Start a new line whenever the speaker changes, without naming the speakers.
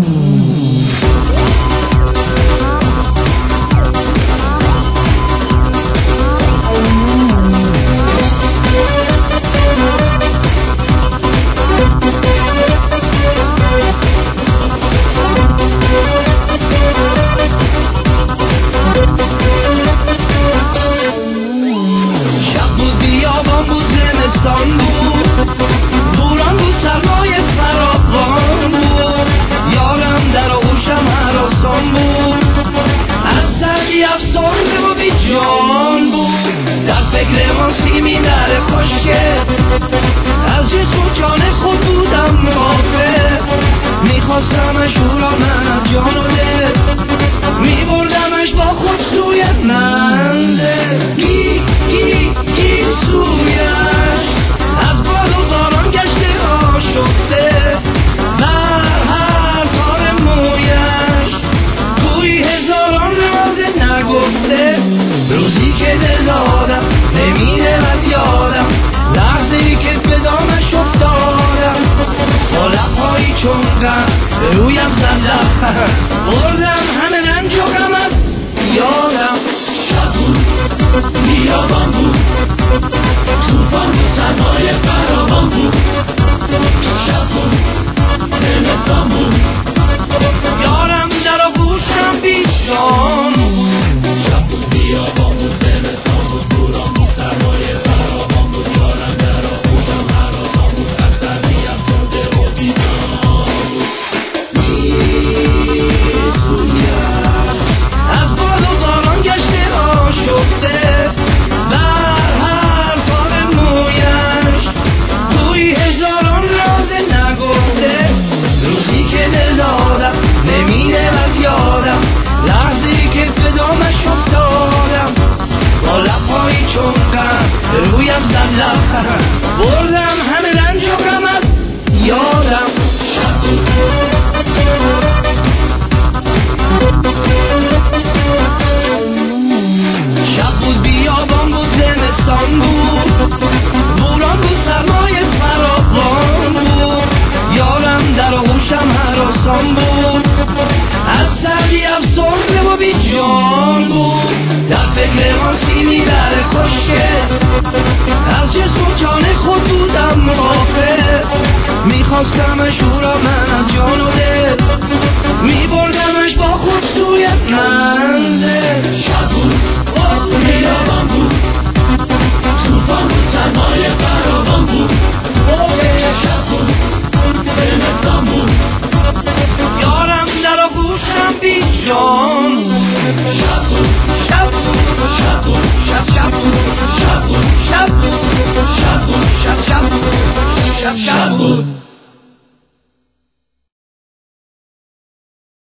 میخواستمش او را من از جان و دل، میبردمش با خود سوی منزل. گی سویش از باد و باران گشته آشفته، بر هر تار مویش گویی هزاران راز نگفته. روزی که دل دادم نمیره از یادم، لحظه‌ای که به دامش افتادم، با لب‌هایی چون غم به رویم زد لبخند، بردم همه رنج و غم از یادم.
شب بود، بیابان بود، طوفان بود، سرمایه فراوان بود. شب بود، زمستان بود،
یارم در آغوشم بیجان بود.
شب بود، بیابان بود، زمستان بود، بوران بود، سرمایه فراوان بود. یارم در آغوشم هراسان بود، از سردی افسرده و بیجان بود.
از باد و باران گشته آشفته، بر هر تار مویش گویی هزاران راز نگفته. روزی که دل دادم نمیره از یادم، لحظه‌ای که به دامش افتادم، با لب‌هایی چون غم به رویم زد لبخند، بردم همه رنج و غم از یادم. شب بود، بیابان بود، زمستان بود، بوران بود، سرمایه فراوان بود. یارم در آغوشم هراسان بود، از سردی افسرده و بیجان بود. در فکر آسیمی در کشکه، از جسم و جان خود بودم غافل. میخواستمش او را من از جان و دل، میبردمش با خود سوی منزل.
شب بود، بیابان بود، طوفان بود، سرمایه فراوان بود. شب بود، زمستان بود،
یارم در آغوشم بیجان بود.
شب بود،
شب بود،
شب بود،
شب بود،
شب بود،
شب بود،
شب بود،
شب بود، شب بود.